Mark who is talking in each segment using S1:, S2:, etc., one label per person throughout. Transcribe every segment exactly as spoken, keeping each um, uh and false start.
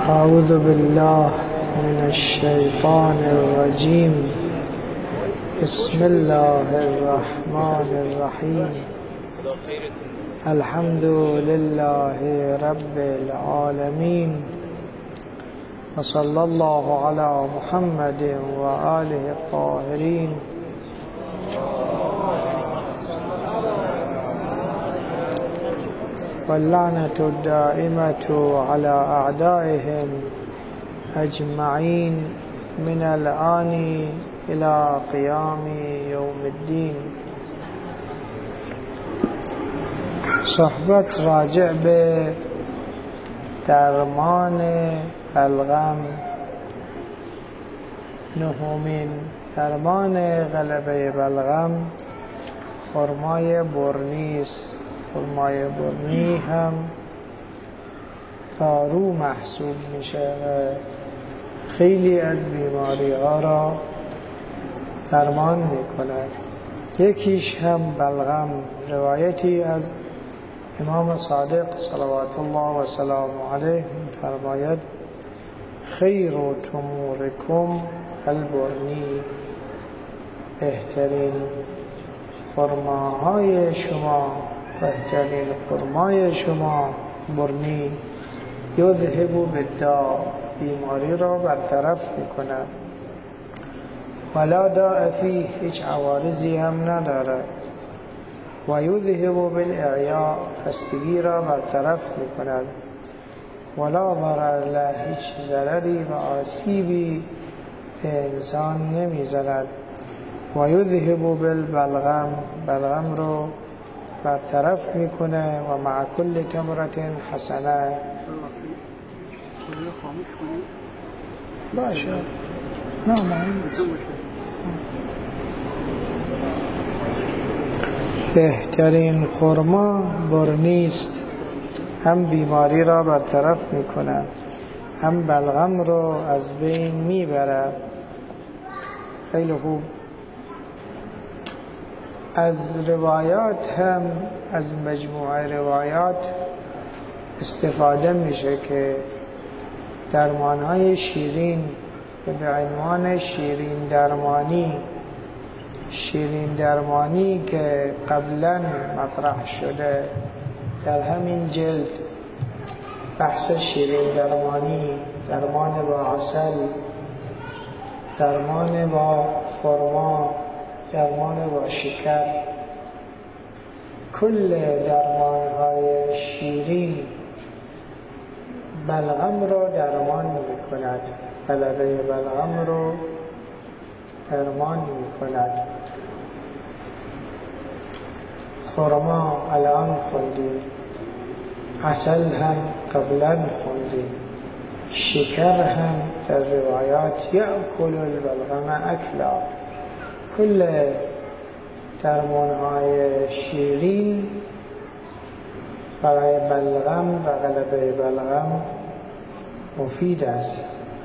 S1: أعوذ بالله من الشيطان الرجيم. بسم الله الرحمن الرحيم. الحمد لله رب العالمين، وصلى الله على محمد وآله الطاهرين. واللعنة الدائمة على أعدائهم أجمعين من الآن إلى قيام يوم الدين. صحبت راجع به درمان بلغم، نهمین درمان غلبه بلغم خرمای برنی است. خرمای برنی هم دارو محسوب میشه و خیلی از بیماری ها را درمان میکند. یکیش هم بلغم. روایتی از امام صادق صلوات الله و سلام علیه فرماید: خیر تمورکم البرنی، بهترین خرماهای شما، بهترین خرمای شما برنی. یذهب بالداء، بیماری را برطرف میکند. ولا داء فیه، هیچ عوارضی هم ندارد. و یذهب بالاعیاء، خستگی را برطرف میکند. ولا ضرر له، هیچ ضرری و آسیبی به انسان نمیزند. و یذهب بالبلغم، بلغم رو برطرف میکنه. و مع کل تمرة حسنه. باشه نه مهم بهترین خرما برنیست، هم بیماری را برطرف میکنه، هم بلغم رو از بین میبره. خیلی خوب. از روایات هم، از مجموعه روایات استفاده میشه که درمانهای شیرین که به عنوان شیرین درمانی شیرین درمانی که قبلا مطرح شده در همین جلد، بحث شیرین درمانی، درمان با عسل، درمان با خرما، درمان با شکر، کل درمانهای شیرین بلغم رو درمان میکند، غلبه بلغم رو درمان میکند. خرما الان خوندیم، عسل هم قبلا خوندیم، شکر هم در روایات یأکل البلغم اکلا. کل درمانهای شیرین برای بلغم و غلبه بلغم مفید است.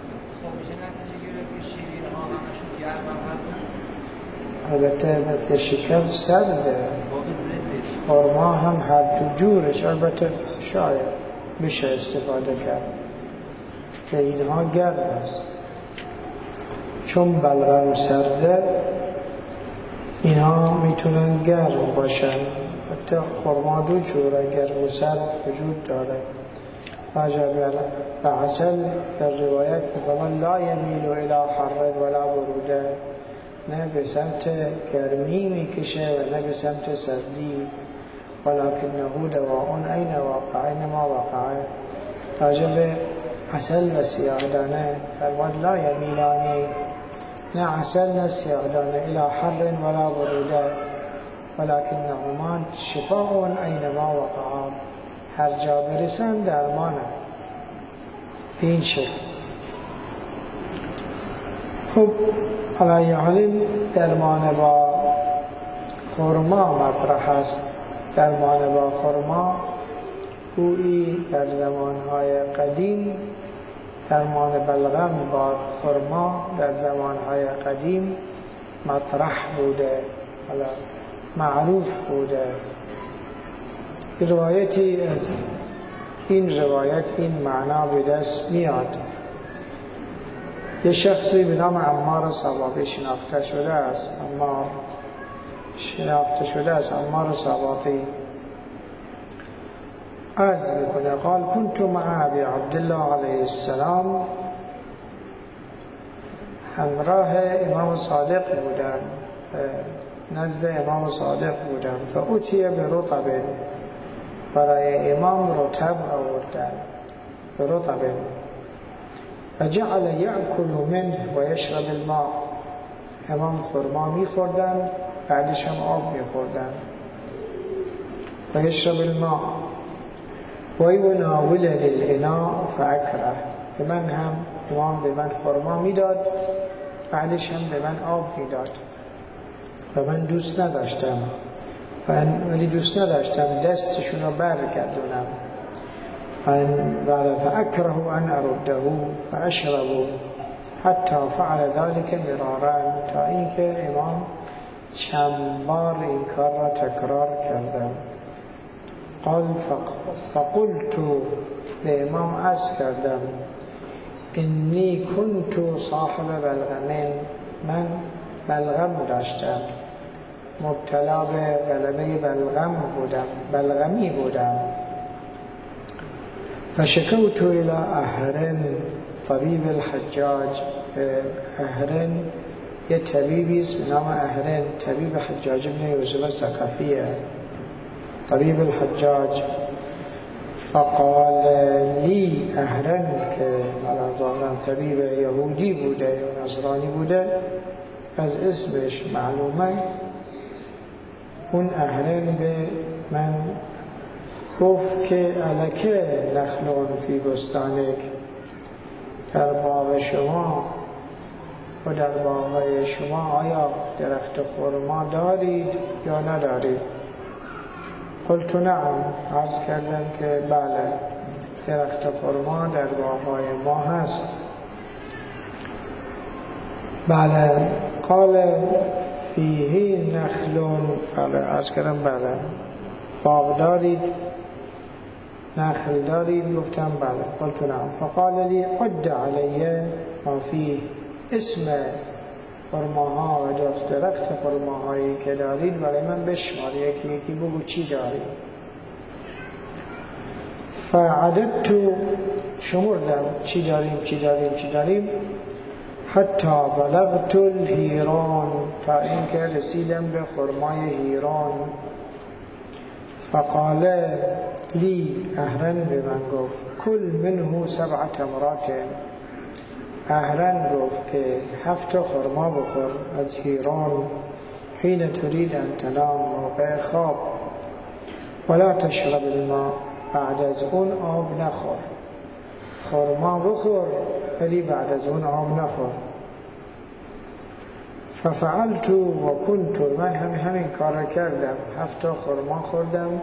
S1: البته مثل شکر سرده، خرما هم هر دو جورش البته شاید بشه استفاده کرد که اینها گرم است. چون بلغم سرده اینها میتونن گرم باشن. حتی خرما دو جوره، گرم و سرد وجود داره. راجع به عسل در روایت می‌فرماید لا یمیل الی حر ولا بروده، نه به سمت گرمی میکشه و نه به سمت سردی. ولکنه دواء این واقع اینما واقع. راجع به عسل و سیاه‌دانه فرماید لا یمیلانی، نه عسل نه سیاه‌دانه، الی حر ولا بروده ولکنهما شفاء اینما وقعا. هر جا برسن درمانه. این شکل. خب علی حال درمان با خرما مطرح است. درمان با خرما گویی در زمانهای قدیم، درمان بلغم با خرما در زمانهای قدیم مطرح بوده، معروف بوده. روایتی از این روایت این معنا به دست میاد. یه شخصی به نام عمار صباطی شناخته شده است عمار شناخته شده است عمار صباطی عرض میکنه قال كنت مع ابي عبدالله علیه السلام، همراه امام صادق بودم، نزد امام صادق بودم. فأتي برطب، برای امام رطب آوردن، برطب فجعل يأكل منه ويشرب الماء، امام خرما میخوردن بعدش هم آب میخوردن. ويشرب الماء ويناولني الإناء فأكره، به من هم امام به من خرما میداد بعدش هم به من آب میداد و من دوست نداشتم ولی دوست نداشتم دستشون رو برگردونم. فأكره أن أرده فأشربه حتى فعل ذلك مرارا، تا اینکه امام چند بار این کار را تکرار کردم. قال فقلت، به امام عرض کردم انی کنت صاحب بلغمین، من بلغم داشتم، مبتلا به غلبه بلغم بودم، بلغمی بودم. فشکوت الى اهرن طبیب الحجاج، اهرن یه طبیبی است به نام اهرن، طبیب حجاج ابن یوسف الثقفیه، طبیب الحجاج. فقال لی اهرن، که ظاهرا طبیب یهودی بوده یا نصرانی بوده، از اسمش معلومه. اون اهرن به من گفت که الکه نخلون فی بستانک، در باغ شما و در باغ شما آیا درخت خرما دارید یا ندارید؟ قلت نعم، عرض کردم که بله، درخت خرما در باغ‌های ما هست. بله. قال فیه نخلون، بله عرض کردم بله. باغ دارید؟ نخل دارید؟ گفتم بله. قلت نعم. فقال لی عد علیه ما فیه، اسم خرماها و درخت خرماهایی که دارید برای من بشمار، یکی یکی بگو چی دارید. فعددت، شمردم چی داریم چی داریم چی داریم حتی بلغت الهیران، تا اینکه رسیدم به خرمای هیران. فقال لی، اهرن به من گفت کل منه سبع تمرات، اهرن گفت که هفت خرما بخور از هیران، حین ترید ان تنام، موقع خواب. ولا تشرب الماء، بعد از اون آب نخور. خرما بخور ولی بعد از اون آب نخور. ففعلت و کنت، من هم همین کار کردم، هفت خرما خوردم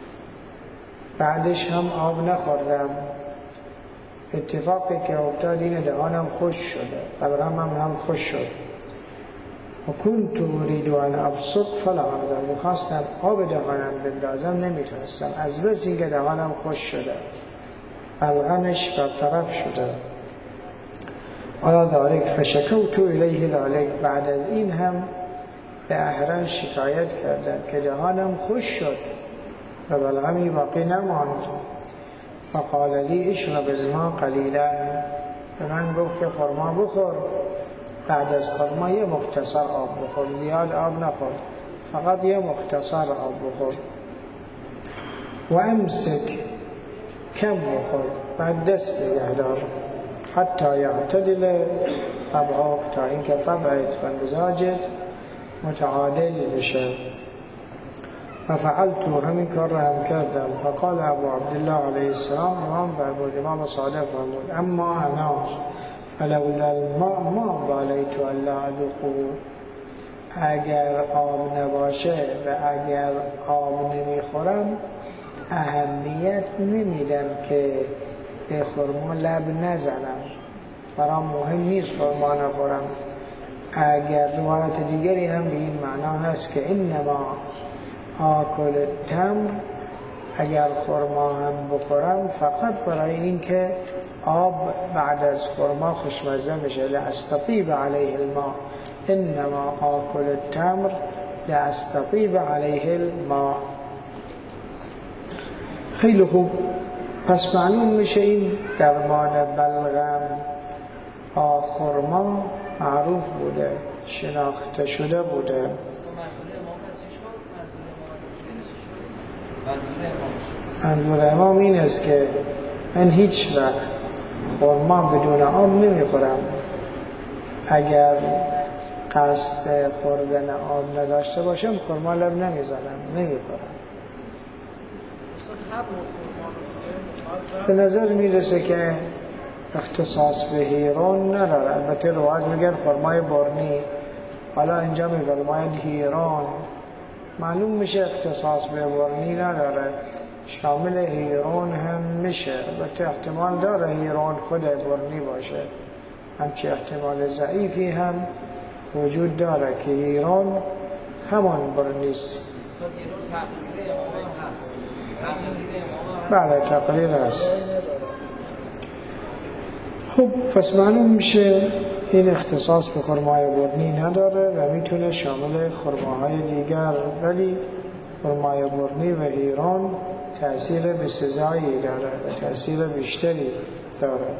S1: بعدش هم آب نخوردم. اتفاقی که افتاد اینه دهانم خوش شده، بلغمم هم خوش شد. و کنت اريد ان ابصق فلا اقدر، میخواستم آب دهانم بندازم نمیتونستم، از بس اینکه دهانم خوش شده، بلغمش برطرف شده. علی ذلك فشکوت الیه ذلك، بعد از این هم به اهرن شکایت کردم که دهانم خوش شد و بلغمی باقی نماند. فقال لی اشرب الماء قلیلا، به من گفت که خرما بخور، بعد از خرما یه مختصر آب بخور، زیاد آب نخور، فقط یه مختصر آب بخور. و امسک، کم بخور، بعد دست نگه دار، حتی یعتدل طبعک، تا اینکه طبعت و مزاجت متعادل بشه. ففعلت، همین کار را هم کردم. فقال ابو عبدالله علیه السلام، امام فرمود، امام صادق فرمود اما انا فلولا الماء ما بالیت الا اذوقه، اگر آب نباشه و اگر آب نمیخورم اهمیت نمیدم که به خرما لب نزنم، برام مهم نیست خرما نخورم. اگر روایت دیگری هم به این معنا هست که انما آکل التمر اگر خرما هم بخورم فقط برای اینکه آب بعد از خرما خوشمزه میشه. لاستطیب علیه الماء انما آکل التمر لاستطیب علیه الماء. خیلی خوب، پس معلوم میشه این درمان بلغم خرما معروف بوده، شناخته شده بوده. منظور امام این است که من هیچ وقت خرما بدون آب نمیخورم. اگر قصد خوردن آب نداشته باشم خرما لب نمیزنم، نمیخورم. به نظر میرسه که اختصاص به هیرون نداره. البته روایت میگن خرمای برنی، حالا اینجا میفرماید هیرون، معلوم میشه اختصاص به برنی نداره، شامل هیرون هم میشه. البته احتمال داره هیرون خود برنی باشه، همچه احتمال ضعیفی هم وجود داره که هیرون همان برنیست. بله تقریر هست. خب پس معلوم میشه این اختصاص به خرمای برنی نداره و میتونه شامل خرماهای دیگر، ولی خرمای برنی و هیرون تأثیر بسزایی داره و تأثیر بیشتری داره.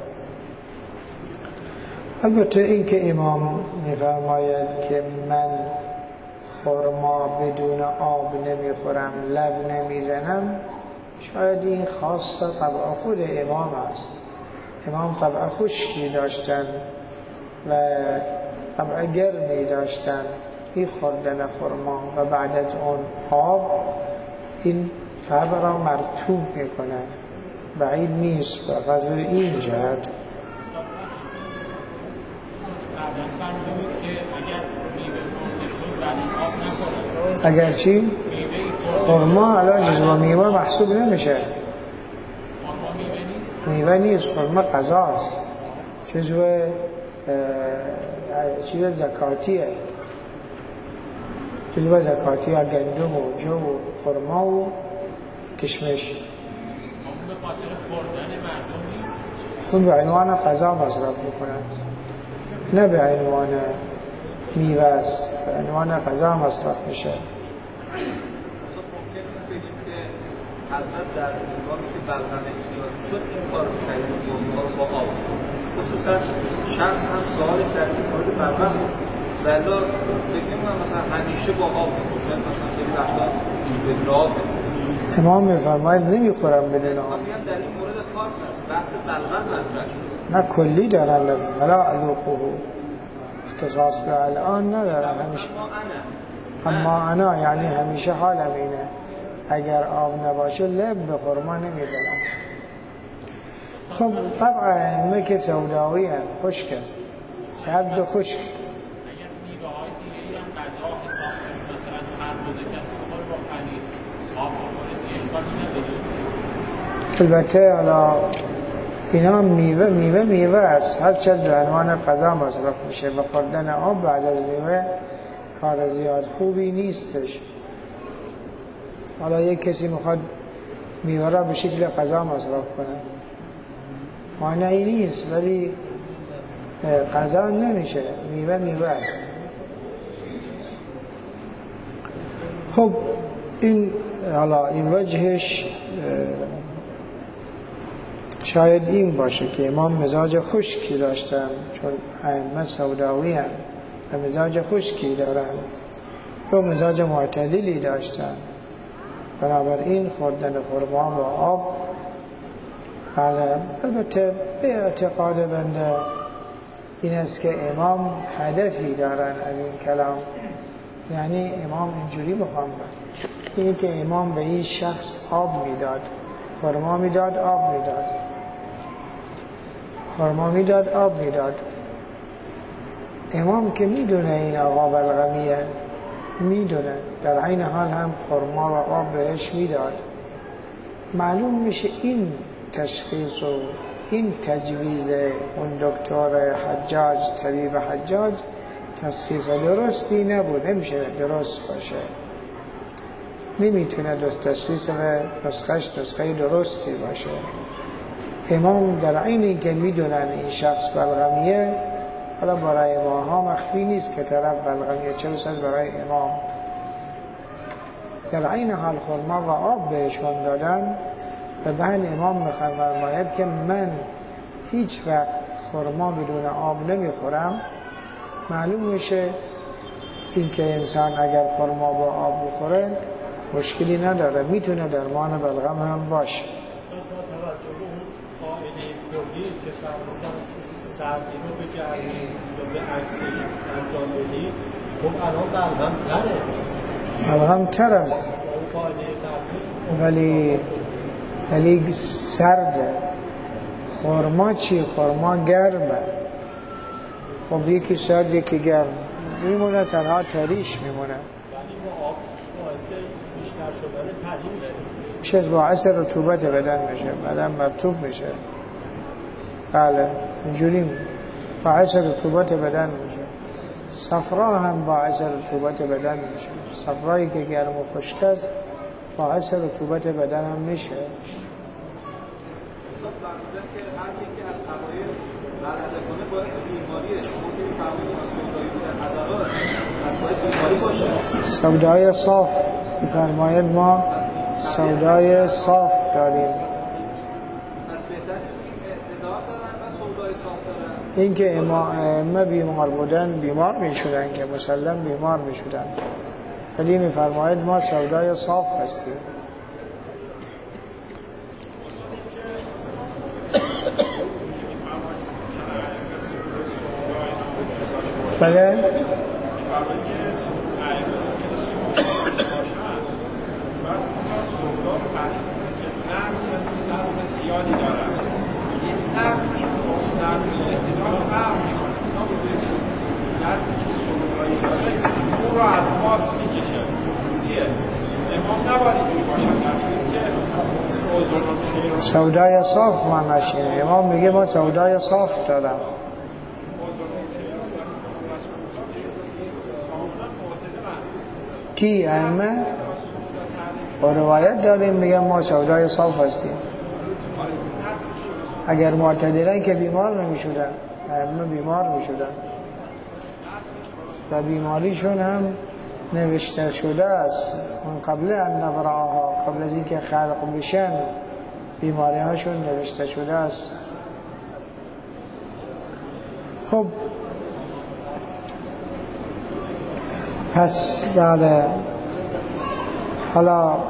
S1: البته این که امام میفرماید که من خرما بدون آب نمیخورم، لب نمیزنم، شاید این خاص طبع خود امام است. امام طبع خشکی داشتن و طبع گرمی داشتن. این خوردن خرما و بعد از اون آب این طبع را مرطوب میکنه، بعید نیست به خاطر این جهت. اگر چی؟ خرما علا جزو میوه محسوب نمیشه، میوه نیست، خرما غذاست، جزو چیز زکاتیه، جزو زکاتی ها گندم و جو و خرما و کشمش. اون به عنوان غذا مصرف میکنن، نه به عنوان میوه است، به عنوان غذا مصرف میشه.
S2: حضرت در هنگامی که بلغم اختیاری شد این کار کرد با آب، خصوصا شخص هم سوالش در این مورد بلغم بود، ولی فکر نمی‌کنم مثلا همیشه با آب بخورد، مثلا خیلی وقتا به ناب
S1: امام می‌فرماید نمیخورم بدون آب.
S2: میگم در این مورد خاص است، بحث بلغم مطرح شد.
S1: نه کلی دارن، ولا اذوقه، اختصاص به الان نداره همیشه. اما انا یعنی همیشه حالم اینه، اگر آب نباشه لب به خرما نمیزنم. خب طبعا ائمه که سوداوی هم خشک است، سرد و خشک. البته حالا اینا میوه میوه میوه است، هر چه به عنوان غذا مصرف میشه و خوردن آب بعد از میوه کار زیاد خوبی نیستش. حالا یک کسی میخواد میوه را به شکل غذا مصرف کنه، مانعی نیست، ولی غذا نمیشه، میوه میوه است. خب این حالا این وجهش شاید این باشه که امام مزاج خشکی داشتن، چون ائمه سوداوی هم و مزاج خشکی دارن و مزاج معتدلی داشتن، بنابراین خوردن خرما با آب. بله البته به اعتقاد بنده این است که امام هدفی دارن از این کلام، یعنی امام اینجوری بخوام این که امام به این شخص آب میداد، خرما میداد، آب میداد، خرما میداد، آب میداد. امام که میدونه این آقا بلغمیه، میدونه، در عین حال هم خرما و آب بهش میداد. معلوم میشه این تشخیص و این تجویز اون دکتر حجاج، طبیب حجاج، تشخیص درستی نبود، نمیشه درست باشه. نمیتونه درست تشخیص و نسخهش نسخه درستی باشه. امام در عین که میدونن این شخص بلغمیه، حالا برای ماها مخفی نیست که طرف بلغمیه، چه رسد برای امام. در عین حال خرما و آب بهشون دادن و بعد امام می‌فرماید که من هیچ وقت خرما بدون آب نمیخورم. معلوم میشه این که انسان اگر خرما با آب بخوره مشکلی نداره، میتونه درمان بلغم هم باشه.
S3: که فرمودن سردی رو به گرمی یا به عکسش انجام بدید، خب الان بلغم تره
S1: بلغم تر است ولی ولی سرده. خرما چی؟ خرما گرمه. خب یکی سرد یکی گرم میمونه، تنها تریش میمونه.
S3: ولی با آب باعث بیشتر شدن تری داره،
S1: چیز باعث رطوبت بدن میشه، بدن مرطوب میشه. بله اینجوری باعث رطوبت بدن میشه. صفرا هم باعث رطوبت بدن میشه. صفرایی که گرم و خشک است باعث رطوبت بدن هم میشه.
S2: حساب فرمودن که هر یکی از قوایل غلبه کنه باعث بیماریه. شما که فرمودید سودایی بودن عضلات از باعث بیماری باشه.
S1: سودای صاف فرماید ما سودای صاف داریم. این که ائمه بیمار بودن بیمار می شدن که مسلم بیمار می شدن، ولی می فرماید ما سودای صاف هستیم. بله
S3: او را از پاس میکشه امام نباید باشه.
S1: سودای صاف معنیش اینه. امام میگه ما سودای صاف دارم. کی ائمه با روایت داریم میگه ما سودای صاف هستیم. اگر معتدلن که بیمار نمیشدن، ائمه بیمار میشدن و بیماریشون هم نوشته شده است من قبل ان نبرعها، قبل از اینکه خلق بشن بیماری هاشون نوشته شده است. خب پس بله، حالا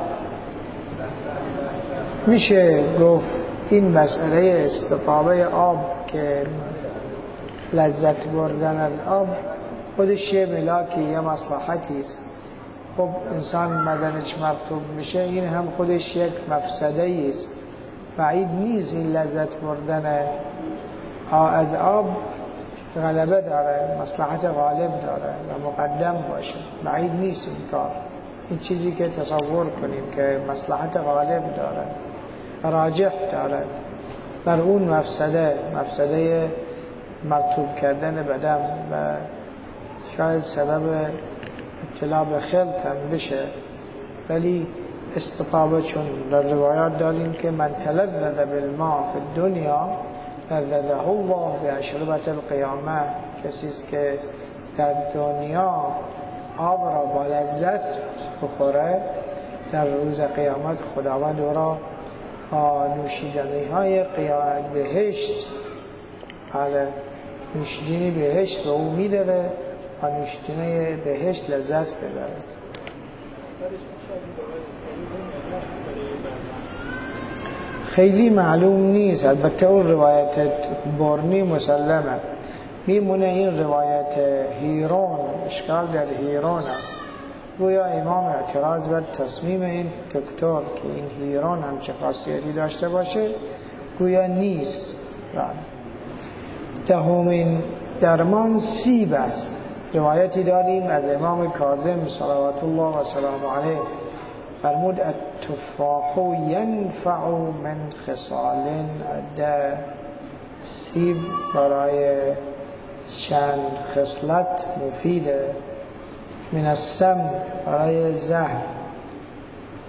S1: میشه گفت این مسئله استطابه آب که لذت بردن از آب خودش یه ملاکی، یه مصلحتی است. خب انسان بدنش مرطوب میشه، این هم خودش یک مفسده است. بعید نیست این لذت بردن از آب غلبه داره، مصلحت غالب داره و مقدم باشه. بعید نیست این کار، این چیزی که تصور کنیم که مصلحت غالب داره، راجح داره بر اون مفسده، مفسده مرطوب کردن بدن و شاید سبب ابتلا به خلط هم بشه. ولی استطابه چون در روایات داریم که من تلذذ بالماء فی الدنیا لذذه الله بعشربة القیامه، کسی است که در دنیا آب را با لذت بخوره، در روز قیامت خداوند او را نوشیدنی های قیامت بهشت، حالا نوشیدنی بهشت به او میده و نوشیدنی بهشت لذت ببره. خیلی معلوم نیست، البته اون روایت برنی مسلمه. میمونه این روایت هیرون، اشکال در هیرون است. گویا امام اعتراض بر تصمیم این دکتر که این هیرون هم چه خاصیتی داشته باشه گویا نیست. دهمین درمان سیب است. روایتی داریم از امام کاظم صلوات الله و سلام علیه، فرمود التفاح ینفع من خصال عده. سیب برای چند خصلت مفیده. من السم برای زهر،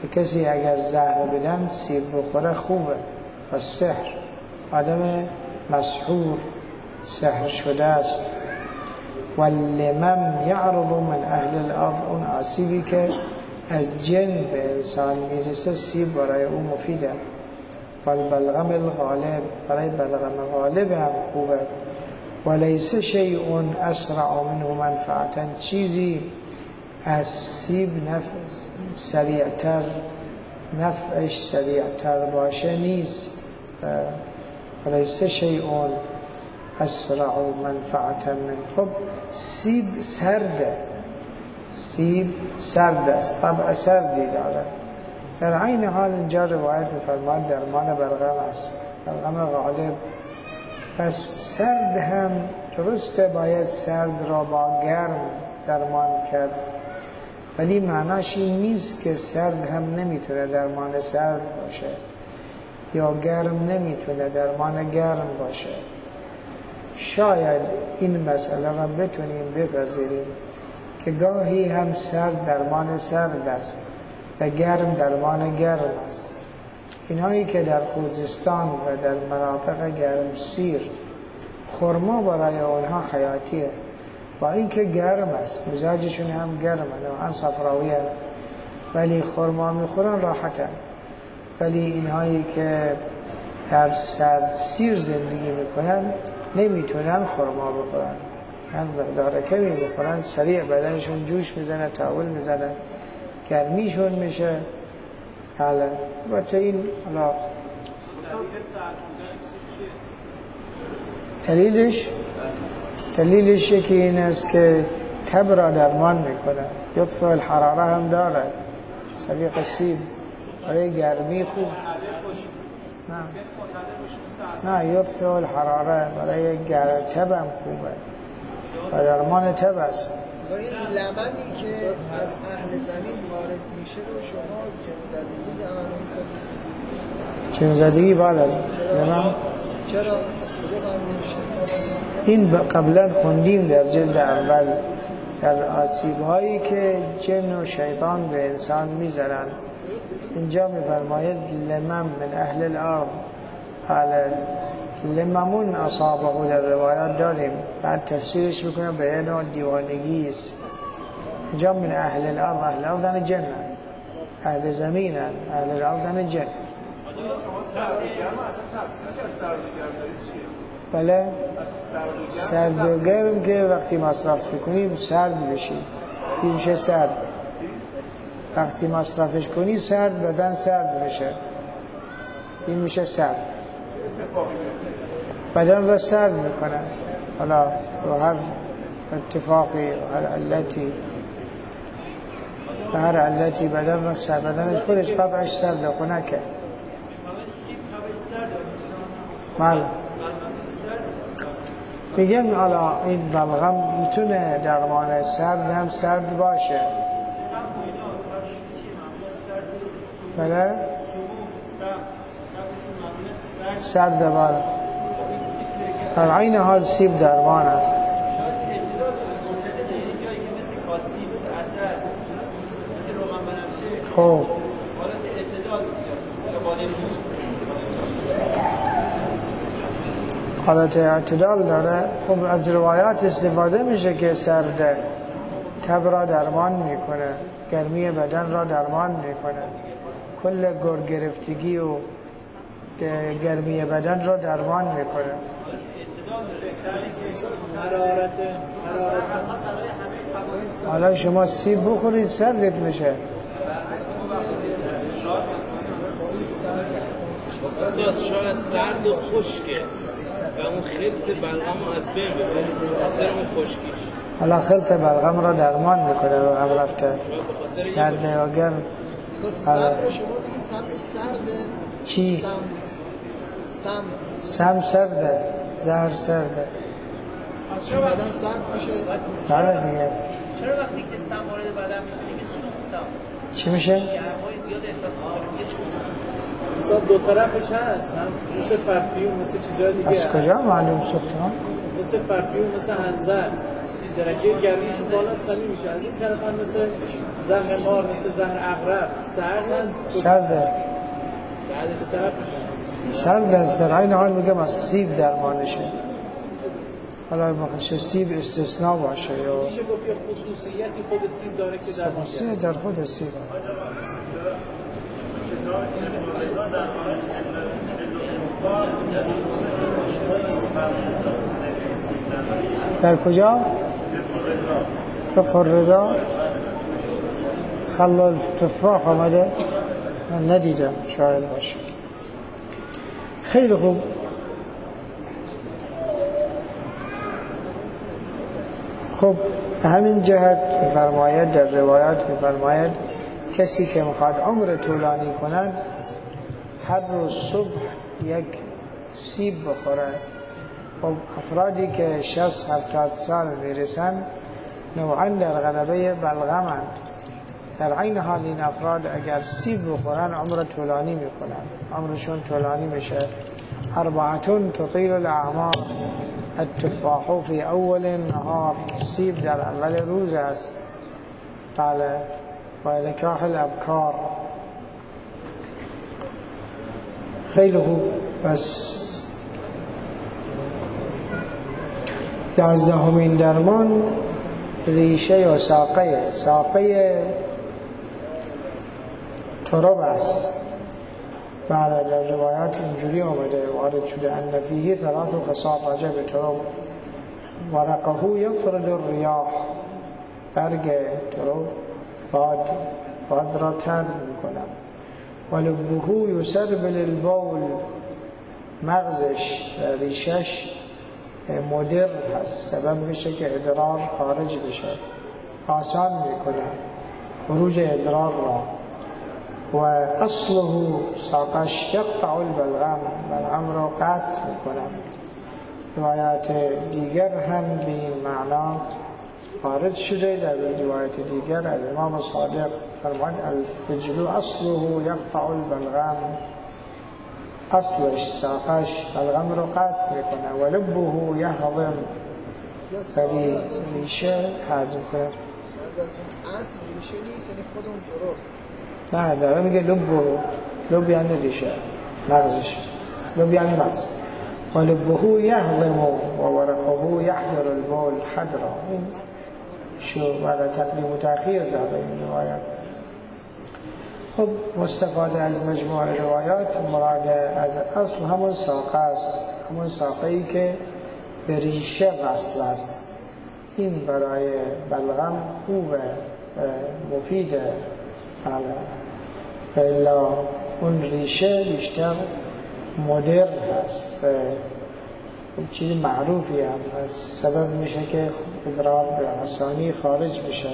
S1: به کسی اگر زهر بدن سیب بخوره خوبه. و سحر، آدم مسحور سحر شده است. و لمن یعرض من اهل الارض، اون آسیبی که از جن به انسان میرسه سیب برای اون مفیده. و البلغم الغالب، برای بلغم غالب هم خوبه. و لیس شیء اسرع منه منفعتا، چیزی از سیب نفع سریعتر نفعش سریعتر باشه نیست. و لیس شیء اسرع منفعتا من. خب سیب سرده، سیب سرد است، طبع سردی داره. در عین حال اینجا روایت می‌فرماد درمان بلغم است، بلغم غالب. پس سرد هم درسته، باید سرد را با گرم درمان کرد، ولی معناش این نیست که سرد هم نمیتونه درمان سرد باشه یا گرم نمیتونه درمان گرم باشه. شاید این مسئله را بتونیم بپذیریم که گاهی هم سرد درمان سرد است و گرم درمان گرم است. اینهایی که در خوزستان و در مناطق گرم سیر خرما برای آنها حیاتیه، با اینکه گرم است، مزاجشون هم گرمه، نوعا صفراویه، ولی خرما میخورن راحتن. ولی اینهایی که در سرد سیر زندگی میکنن نمیتونن خرما بخورن، هم مقدار کمی بخورن سریع بدنشون جوش میزنه، تاول میزنه، گرمیشون میشه. حالا با تو این حالا دلیلش دلیلش یکی این است که تب را درمان میکنه. یطفئ الحراره هم داره، سلیق سیب برای گرمی خوب. نه نه یطفئ الحراره برای تب هم خوبه و درمان تب است.
S4: این لمنی که از اهل زمین وارد میشه رو شما جنزدگی عمل میکنید؟
S1: جنزدگی بعد از لمن
S4: چرا شروع هم نمیشه؟
S1: این قبلا خوندیم در جلد اول، در آسیب‌هایی که جن و شیطان به انسان میزنن. اینجا میفرماید لمن من اهل الارض، حالا لممون اصابه در روایات داریم، بعد تفسیرش میکنه به یه نوع دیوانگی است. اینجا من اهل الارض، اهل الارض دن جن، اهل زمین، اهل الارض دن جن. بله سرد و گرم که وقتی مصرف کنیم سرد بشی، این میشه سرد. وقتی مصرفش کنی سرد، بدن سرد بشه، این میشه سرد. بدن را سرد میکنه. حالا رو هر اتفاقی و هر علتی و هر علتی بدن را سرد، بدن خودش طبعش سرد خنکه. بله میگم حالا این بلغم میتونه درمان سرد هم سرد باشه. بله سرد بله. در عین حال سیب درمان است. خب حالت اعتدال داره. خب از روایات استفاده میشه که سرد تب را درمان میکنه، گرمی بدن را درمان میکنه، کل گر گرفتگی و گرمی بدن را درمان میکنه. حالا شما سیب بخورید سردت میشه.
S5: شاید سرد و خشکه و اون خلط بلغم رو از بین ببره خاطر اون خشکیش.
S1: حالا خلط بلغم را درمان میکنه رو هم رفته سرد یا گرم.
S4: سرد رو شما بگید طبع سرده.
S1: چی؟
S4: سم
S1: سم سرده، زهر سرده.
S4: چرا بدن سرد میشه؟
S1: بله دیگه.
S5: چرا وقتی که سم وارد بدن میشه دیگه سوختم؟
S1: چی میشه؟
S5: گرمای زیاد احساس میکنه دیگه
S3: مثلا دو طرفش هست، هم مثل پرفیوم مثل چیزهای دیگه.
S1: از کجا معلوم سوختم؟
S3: مثل پرفیوم مثل هنزل
S5: درجه گرمیشون بالا سمی میشه. از این طرف هم مثل زهر مار، مثل زهر عقرب سرد هست،
S1: سرده
S5: بعد به طرف میشه
S1: سرد است. در این حال میگم از سیب درمانشه. حالا بخش سیب استثناء باشه یا
S5: میشه گفت یه خصوصیتی خود سیب داره که در
S1: خصوصیت در خود سیب در کجا؟ فقه الرضا خلال تفاح آمده؟ من ندیدم، شاید باشه. خیلی خوب. خب همین جهت می‌فرماید در روایات می‌فرماید کسی که میخواد عمر طولانی کند هر روز صبح یک سیب بخوره. خب افرادی که شصت هفتاد سال میرسن نوعا در غلبه بلغمند. در عین حال این افراد اگر سیب بخورن عمر طولانی میکنن، عمرشون طولانی میشه. اربعتون تطیل الاعمار، التفاح فی اول النهار، سیب در اول روز است. بله. و نکاح الابکار. خیلی خوب. بس یازدهمین درمان ریشه یا ساقه ساقه تراب است. بله در روایات اینجوری آمده وارد شده ان فیه ثلاث خصال راجع به تراب. ورقه یطرد الریاح، برگ تراب باد باد را طرد میکنم. ولبه یسربل البول، مغزش ریشش مدر هست، سبب میشه که ادرار خارج بشه، آسان میکنه خروج ادرار را. و اصله ساقش یقطع البلغم، بلغم را قطع میکنه. روایات دیگر هم به این معنا وارد شده. در روایت دیگر از امام صادق فرمود الفجل اصله یقطع البلغم، اصلش ساقش بلغم رو قطع میکنه. و لبه یهضم، ولی ریشه هضم کنه.
S4: اصل ریشه نیست، یعنی خود اون درست.
S1: نه داره میگه لبه، لب یعنی ریشه، مغزش، لب یعنی مغز. و لبه یهضم و ورقه یحضر البول حضرا. این شو برای تقدیم و تأخیر داره این روایت. خب مستفاده از مجموع روایات مراد از اصل همون ساقه است، همون ساقه ای که به ریشه وصل است. این برای بلغم خوبه، مفیده. بله الا اون ریشه بیشتر مدر هست، چیز معروفی هم هست، سبب میشه که ادرار به آسانی خارج بشه.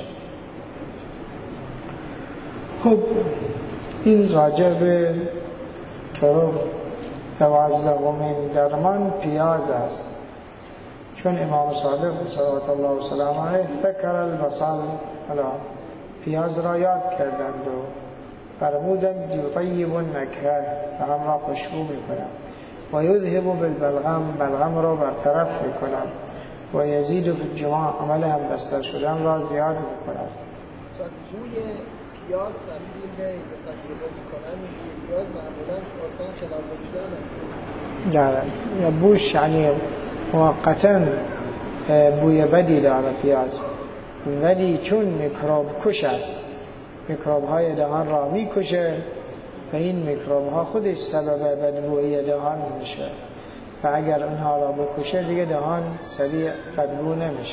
S1: خب این راجع به تراب. دوازدهمین درمان پیاز است، چون امام صادق صلوات الله و سلام علیه ذکر البصل، حالا پیاز را یاد کردند و فرمودند یطیب النکهه، و هم را خوشبو میکنم. و یذهب بالبلغم، بلغم را برطرف میکنم. و یزید فی الجماع، عمل هم بستر شدن را زیاد میکنم.
S4: بوی پیاز تبدیل به تجربه میکنن، پیاز معمولا عرفان خلاف وجودانه.
S1: داره یا بوش یعنی موقتا بوی بدی داره پیاز، ولی چون میکروب کش است، میکروب های دهان را میکشه و این میکروب ها خودش سبب بدبویی دهان میشه و اگر اونها را بکشه دیگه دهان سریع بدبو نمیشه.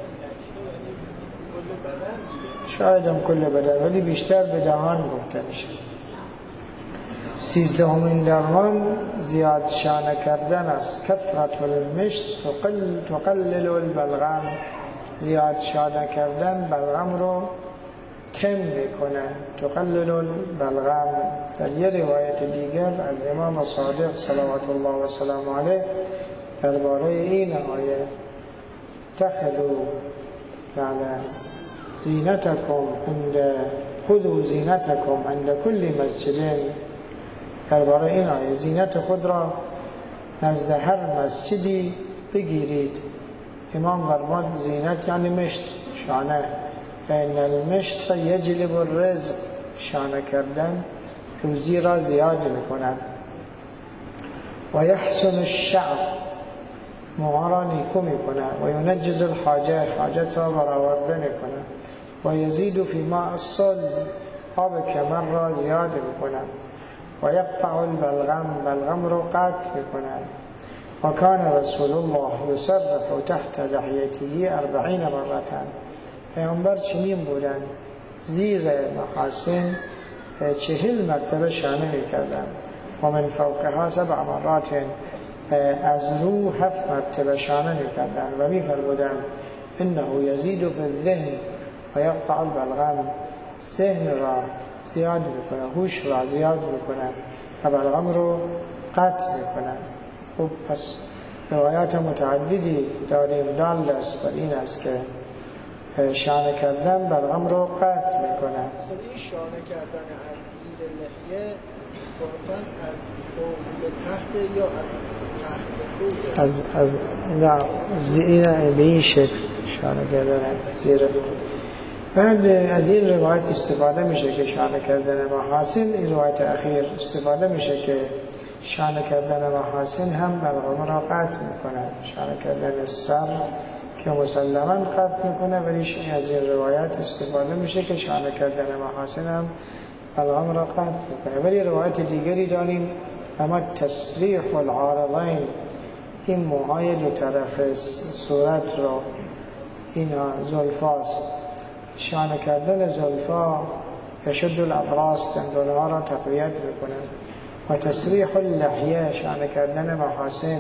S1: شاید هم کل بدن، ولی بیشتر به دهان گفته میشه. سیزدهمین درمان زیاد شانه کردن است. کثرت المشط تقل تقلل البلغم، زیاد شانه کردن بلغم رو کم میکنه. تقلل البلغم. در یه روایت دیگر از امام صادق صلوات الله و سلام علیه درباره این آیه تخذوا یعنی زینتکم عند خذوا زینتکم عند کل مسجد، درباره این آیه زینت خود را نزد هر مسجدی بگیرید امام فرمود زینت یعنی مشت شانه، این المشت یجلب الرزق، شانه کردن روزی را زیاد میکند. و یحسن الشعر، موها را نیکو میکنه. و ینجز الحاجه، حاجت را برآورده میکنه. و یزید فی ماء الصلب، آب کمر را زیاد میکنه. و یقطع البلغم، بلغم را قطع میکنه. و کان رسول الله یسرح تحت لحیته اربعین مرتن، پیامبر چنین بودن زیر محاسن چهل مرتبه شانه میکردن. و من فوقها سبع مرات، از رو هفت مرتبه شانه میکردن و میفرمودن انه یزید فی الذهن و یقطع البلغم، ذهن را زیاد میکنه، هوش را زیاد میکنه و بلغم رو قطع میکنه. خب پس روایات متعددی داریم دال است بر این است که شانه کردن بلغم رو قطع میکنه.
S4: مثلا این شانه کردن از زیر لحیه صرفاً از فوق به تحت یا از تحت فوق؟
S1: از از نه زیر به این شکل شانه کردن زیر. بعد از این روایت استفاده میشه که شانه کردن محاسن، این روایت اخیر استفاده میشه که شانه کردن محاسن هم بلغم را قطع میکنه. شانه کردن سر که مسلما قطع میکنه، ولی از این روایت استفاده میشه که شانه کردن محاسن هم بلغم را قطع میکنه. ولی روایت دیگری داریم، اما تسریح العارضین، این موهای دو طرف صورت را، اینا زلفاست، شانه کردن زلفا یشد الاضراس، دندانها را تقویت میکنه. و تسریح اللحیه، شانه کردن محاسن،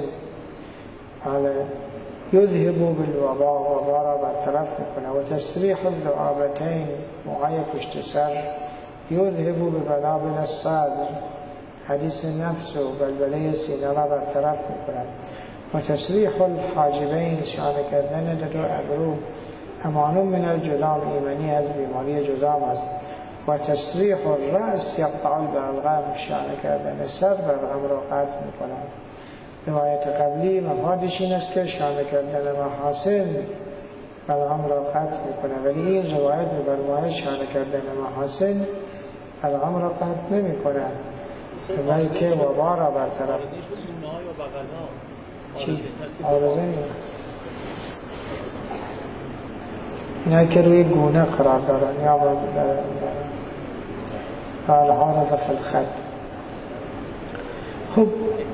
S1: یذهب بالوبا، وبا را برطرف میکنه. و تسریح الذؤابتین، موهای پشت سر، یذهب ببلابل الصدر، حدیث نفس و بلبله سینه را برطرف میکنه. و تسریح الحاجبین، شانه کردن دو ابرو، امان من الجذام، ایمنی از بیماری جذام است. و تسریح الرأس یقطع البلغم، شانه کردن سر بلغم را قطع میکنه. روایت قبلی مفادش این است که شانه کردن محاسن بلغم را قطع میکنه، ولی این روایت می‌فرماید شانه کردن محاسن بلغم را قطع نمیکنه، بلکه وبا را برطرف. چی؟ عارضه نیست. اینا که روی گونه قرار دارن یا العارض فی الخد. خب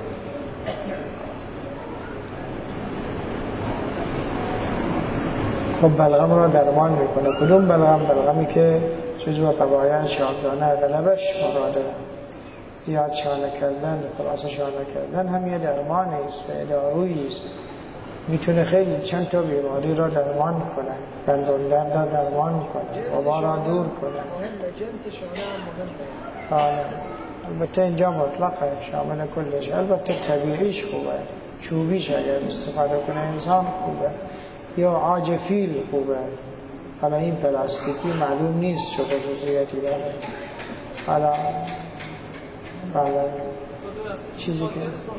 S1: خب بلغم را درمان میکنه. کدوم بلغم؟ بلغمی که جزو قبایع شامدانه غلبش مراده، زیاد شانه کردن، خلاصه شانه کردن هم یه درمانی است و دارویی است، میتونه خیلی چند تا بیماری را درمان کنه، دندان درد را درمان کنه، وبا را دور کنه.
S4: مهمه، جنس شانه هم مهمه.
S1: آه. البته اینجا مطلقه، شامل کلش. البته طبیعیش خوبه، چوبیش اگر استفاده کنه انسان خوبه، یا عاج فیل خوبه. حالا این پلاستیکی معلوم نیست چه خصوصیتی داره. حالا بله چیزی که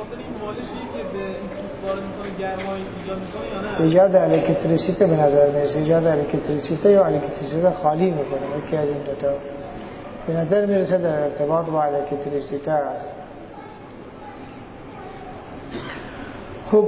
S1: ایجاد الکتریسیته به نظر میرسه، ایجاد الکتریسیته یا الکتریسیته خالی میکنه، یکی از این دوتا به نظر میرسه در ارتباط با الکتریسیته است. خب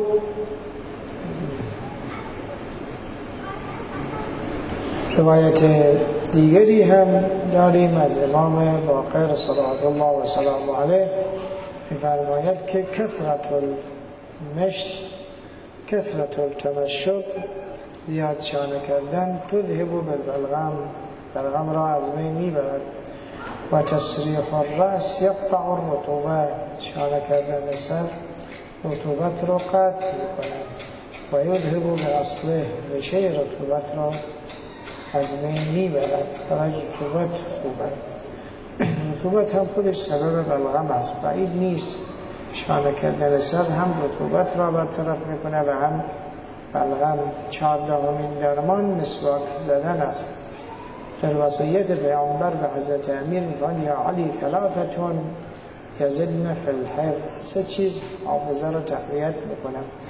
S1: روایت دیگری هم داریم از امام باقر صلوات الله و سلام علیه، می‌فرماید که کثرت المشط، کثرت التمشط، زیاد شانه کردن، تذهب بالبلغم، بلغم را از بین میبرد. و تسریح الرأس یقطع الرطوبه، شانه کردن سر رطوبت را قطع میکنه. و یذهب باصله، ریشه رطوبت را از بین میبرد. برای رطوبت خوبه، رطوبت هم خودش سبب بلغم است، بعید نیست. شانه کردن سر هم رطوبت را برطرف میکنه و هم بلغم. چهاردهمین درمان مسواک زدن است. در وصیت پیامبر به حضرت امیر میگن یا علی ثلاثتون یزدن فی الحفظ، سه چیز حافظه را تقویت میکنه.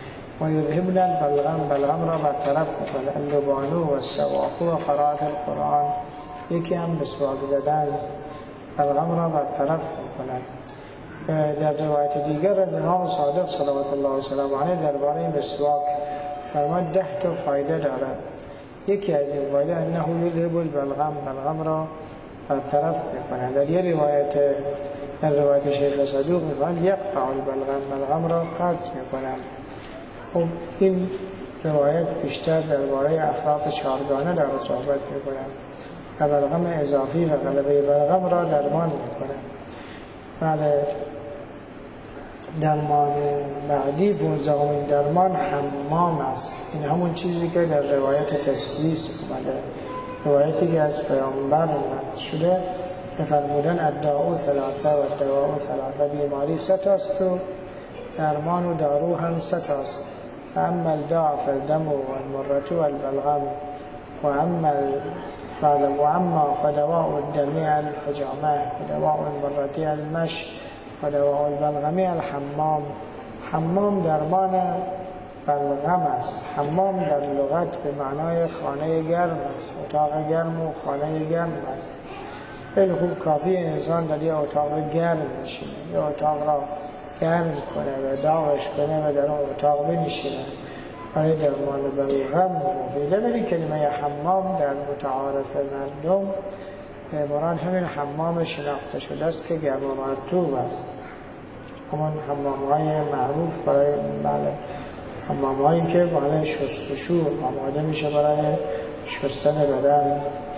S1: و یذهبن البلغم، بلغم را برطرف میکنه، اللبانو و السواق و قرائت القرآن، یکی هم مسواک زدن بلغم را برطرف میکنه. در روایت دیگر از امام صادق صلوات الله وسلامه علیه درباره مسواک فرمود ده تا فایده دارد. یکی از این فایده انه یذهب البلغم، بلغم را برطرف میکنه. در یه روایت در روایت شیخ صدوق میفرماید یقطع البلغم، بلغم را قطع میکنه. خب این روایت بیشتر درباره اخلاق چهارگانه در صحبت میکنه و بلغم اضافی و غلبه بلغم را درمان میکنه. بله، درمان بعدی پونزدهمین درمان حمام است. این همون چیزی که در روایت تسلیس اومده، روایتی که از پیامبر شده فرمودن الداء ثلاثه و دواء ثلاثه، بیماری سه تاست و درمان و دارو هم سه تاست. اما الداء فالدم و المرة و البلغم و اما و اما فدواء الدم الحجامه و دواء المرة المش و دواء البلغم الحمام. حمام درمان بلغم است. حمام در لغت به معنای خانه گرم است، اتاق گرم و خانه گرم است. خیلی خوب کافی انسان در یه اتاق گرم نشینه، یه اتاق را گرم کنه و داغش کنه و در اون اتاق بنشینه، برای درمان بلغم مفیده. ولی کلمه حمام در متعارف مردم مراد همین حمام شناخته شده است که گرم و مرطوب است، همون حمام های معروف برای بله حمام هایی که برای شستشو آماده میشه برای شستن بدن.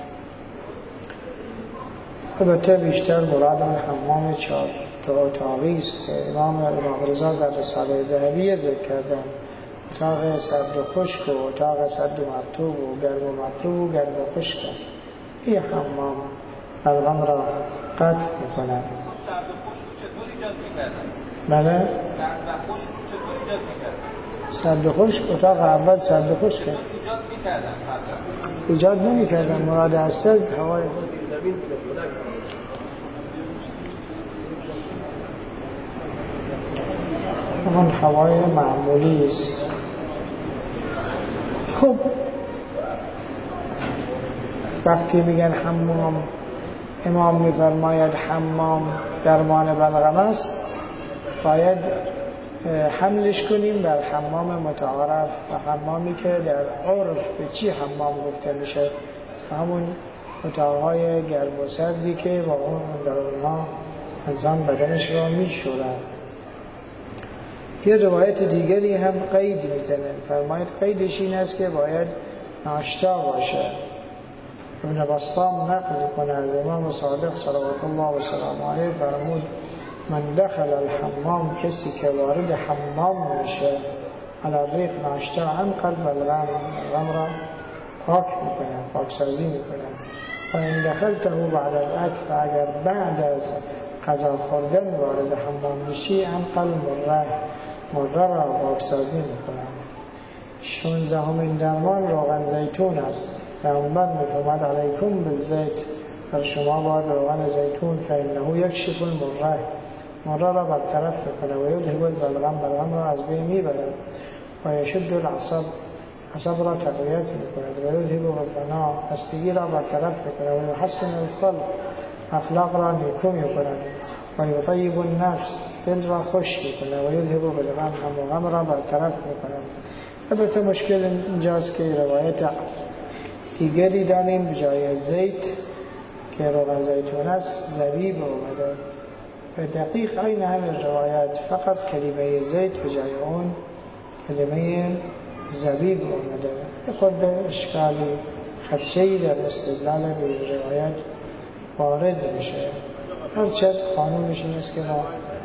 S1: البته بیشتر مراد اون حمام چهار اتاقی است که امام امام رضا در رساله ذهبی ذکر کردن، اتاق سرد و خشک و اتاق سرد و مرطوب و گرم و مرطوب و گرم و خشک است. این حمام بلغم را قطع میکنه.
S2: سرد و خشک چطور ایجاد میکردن؟
S1: بله؟
S2: سرد و خشک چطور ایجاد میکردن؟
S1: سرد و خشک، اتاق اول سرد و خشکه.
S2: ایجاد میکردن فردا؟
S1: ایجاد نمیکردن، مراد است هوای همون هوای معمولی است. خب وقتی میگن حمام، امام میفرماید حمام درمان بلغم است، باید حملش کنیم بر حمام متعارف و حمامی که در عرف به چی حمام گفته میشه، همون اتاقهای گرم و سردی که با اون در اونها انسان بدنش را میشورد. یه روایت دیگری هم قید میزنه، فرماید قیدش این است که باید ناشتا باشه. ابن بسطام نقل کنه از امام صادق صلوات الله و سلام علیه فرمود من دخل الحمام، کسی که وارد حمام میشه، علی ریق ناشتا عن قلب الغم، الغم را پاک میکنه، پاکسازی میکنه. و این دخلته بعد الاکل، اگر بعد از غذا خوردن وارد حمام میشی، عن قلب مره، مره را پاکسازی میکنه. شانزدهمین درمان روغن زیتون است. پیامبر میفرماید علیکم بالزیت، در شما باید روغن زیتون، فانه یکشف المره، مره را برطرف میکنه و یذهب البلغم، بلغم را از بین میبره و یشد العصب، عصب را تقویت میکنه و یذهب الغنا، خستگی را برطرف میکنه و یحسن الخلق، اخلاق را نیکو میکنه و یطیب النفس، دل را خوش میکنه و یذهب بالغم، هم غم را برطرف میکنه. البته مشکل اینجاست که روایت دیگری داریم به جای زیت که روغن زیتون است زبیب اومده، به دقیق این همین روایت، فقط کلمه زیت به جای اون کلمه زبیب اومده. یه خورده اشکالی خدشه‌ای در استدلال به روایت وارد میشه. هرچند قانونش این است که ما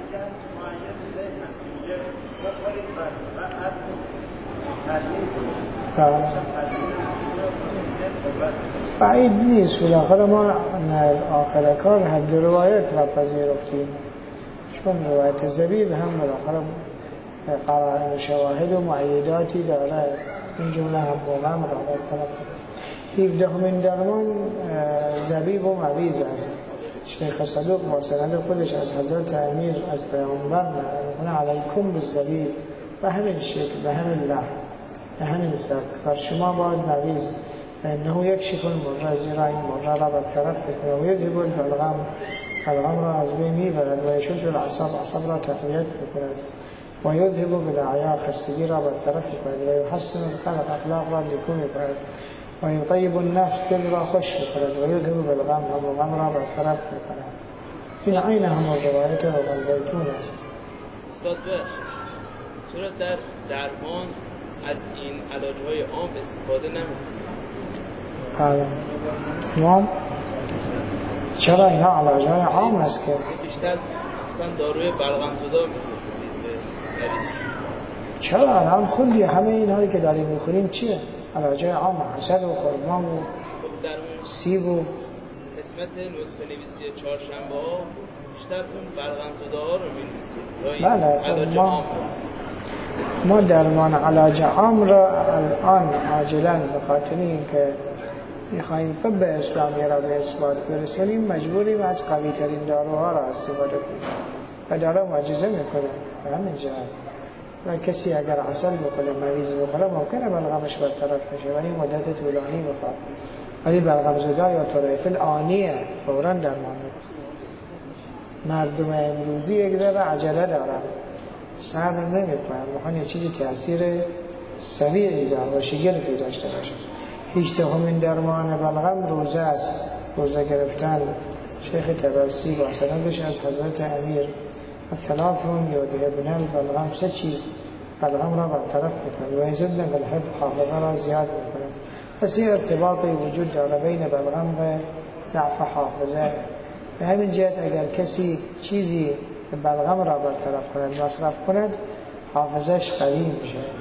S1: بعید نیست، بالاخره ما آخر کار حد روایت را پذیرفتیم، چون روایت زبیب هم بالاخره قرائن شواهد و معیداتی داره، این جمله هم بوغم را برطرف. هفدهمین درمان زبیب و مویز است. شیخ صدوق با سند خودش از حضرت امیر از پیامبر نقل علیکم بالزبیب، به همین شکل، به همین لحن، به همین سبک بر شما باید مویز انه یک شکل مره زیرا این مره را برطرف کنه و یذهب البلغم، بلغم را از بین میبرد و یشد العصب، عصب را تقویت میکند و یذهب بالاعیا، خستگی را برطرف میکند و یحسن الخلق، اخلاق را نیکو میکند و یطیب النفس، دل را خوش میکند و یذهب بالغم، هم غم را برطرف میکند. این عین همون روایت روغن زیتون است.
S5: استاد بخش چرا در درمان از این علاج‌های عام استفاده نمی‌کنید؟
S1: عام چرا اینا علاج‌های عام است که
S5: بیشتر مثلا داروی بلغم زدا می‌خورید؟
S1: چرا الان خودی همه اینها که داریم می‌خوریم چیه؟ علاج‌های عام، عسل و خرما و سیب و
S5: قسمت نسخه نویسی چهارشنبه ها بیشتر اون بلغم زده ها رو می‌نویسید.
S1: بله
S5: علاج
S1: ما
S5: عام
S1: ما درمان علاج عام را الان عاجلاً به خاطر اینکه می‌خوایم طب اسلامی را به اثبات برسونیم مجبوریم از قوی ترین داروها را استفاده کنیم و دارو معجزه میکنه به همین جهت. و کسی اگر عسل بخوره، مریض بخوره، ممکنه بلغمش برطرف بشه ولی مدت طولانی بخواد، ولی بلغم زدا یا طرایف آنیه فوراً درمان میکنه. مردم امروزی یک ذره عجله دارن، صبر نمی‌کنن، میخوان یه چیزی تأثیر سریعی داشته باشه، شگرفی داشته باشه. هیچدهمین درمان بلغم روزه است، روزه گرفتن. شیخ طبرسی با سندش از حضرت امیر الثلاثون یذهبن البلغم، سه چیز بلغم را برطرف می‌کنند و یزدن الحفظ، حافظه را زیاد می‌کنند. پس این ارتباطی وجود داره بین بلغم و ضعف حافظه. به همین جهت اگر کسی چیزی بلغم را برطرف کند، مصرف کند، حافظش قوی میشه.